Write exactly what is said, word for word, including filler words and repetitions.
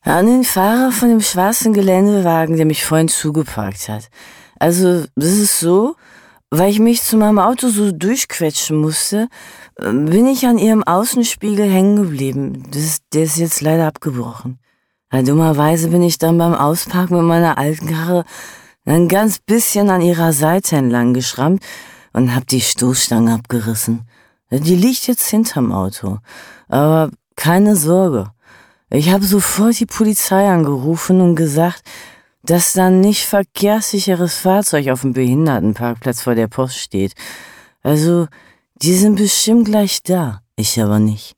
An den Fahrer von dem schwarzen Geländewagen, der mich vorhin zugeparkt hat. Also, das ist so, weil ich mich zu meinem Auto so durchquetschen musste, äh, bin ich an ihrem Außenspiegel hängen geblieben. Das ist, der ist jetzt leider abgebrochen. Ja, dummerweise bin ich dann beim Ausparken mit meiner alten Karre ein ganz bisschen an ihrer Seite entlang geschrammt und hab die Stoßstange abgerissen. Die liegt jetzt hinterm Auto. Aber keine Sorge. Ich habe sofort die Polizei angerufen und gesagt, dass da ein nicht verkehrssicheres Fahrzeug auf dem Behindertenparkplatz vor der Post steht. Also, die sind bestimmt gleich da, ich aber nicht.